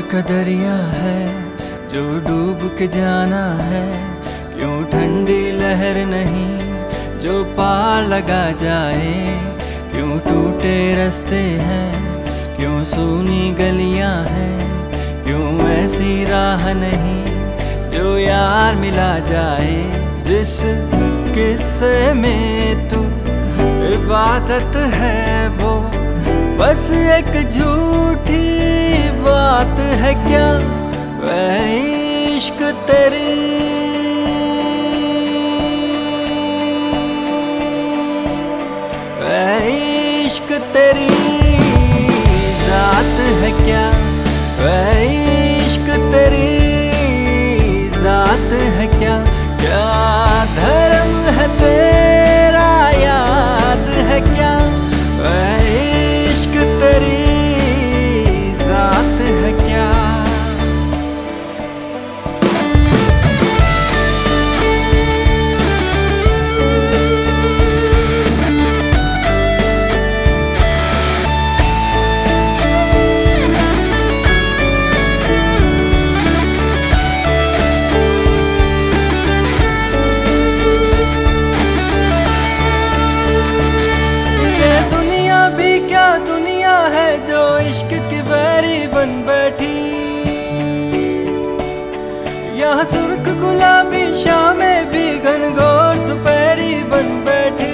का दरिया है जो डूब के जाना है, क्यों ठंडी लहर नहीं जो पार लगा जाए, क्यों टूटे रास्ते हैं, क्यों सूनी गलियां हैं, क्यों ऐसी राह नहीं जो यार मिला जाए। जिस किस्से में तू इबादत है वो बस एक झूठी बात है क्या, वह इश्क तेरी वह इश्क तेरी जात है क्या, वह इश्क तेरी जात है क्या, क्या धर्म है तेरा याद है क्या, वह इश्क तेरी जात है क्या। दुनिया है जो इश्क की बैरी बन बैठी, यहाँ सुर्ख गुलाबी शामें भी घनघोर दोपहरी बन बैठी।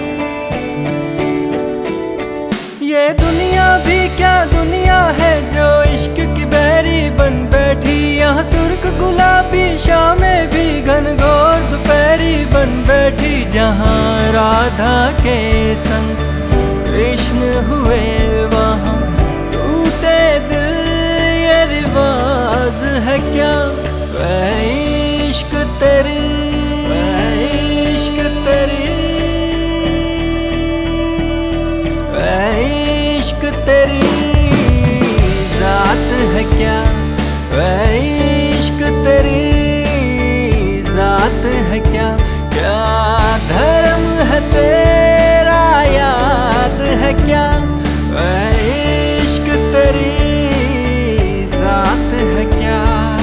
ये दुनिया भी क्या दुनिया है जो इश्क की बैरी बन बैठी, यहाँ सुर्ख गुलाबी शामें भी घनघोर दोपहरी बन बैठी। जहाँ राधा के संग कृष्ण हुए वहाँ टूटे दिल ये रिवाज है क्या, वह इश्क तेरी वह इश्क तेरी वह इश्क तेरी जात है क्या, वह इश्क तेरी जात है क्या, क्या धर्म है तेरा याद है क्या, वह इश्क तेरी जात है क्या।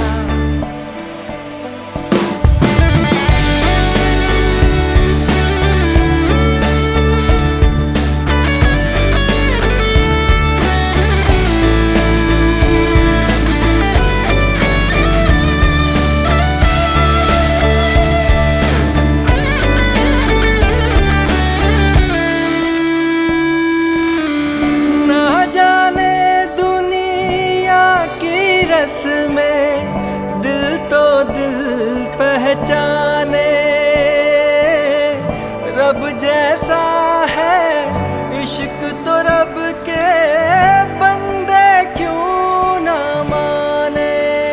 में दिल तो दिल पहचाने, रब जैसा है इश्क तो रब के बंदे क्यों ना माने।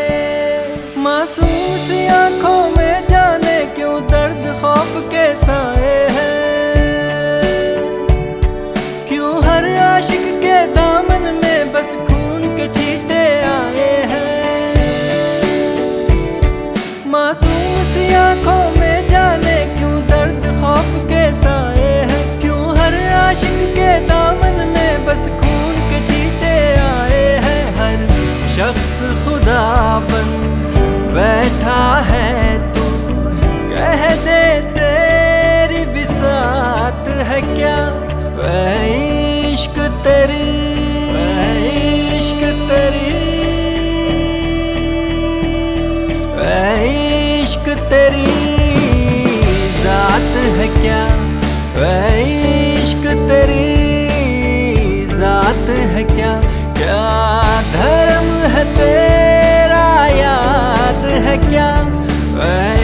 मासूम सी आंखों में जाने क्यों दर्द खौफ के साए हैं, क्यों हर आशिक के दामन में बस खून के छींटे आए हैं। मासूम सी आंखों में जाने क्यों दर्द खौफ के साए हैं, क्यों हर आशिक के दामन में बस खून के छींटे आए हैं। हर शख्स खुदा बन बैठा है तू कह दे तेरी बिसात है क्या, वह इश्क तेरी वह इश्क तेरी वह इश्क तेरी जात है क्या, वह इश्क तेरी जात है क्या, क्या धर्म है तेरा याद है क्या, वह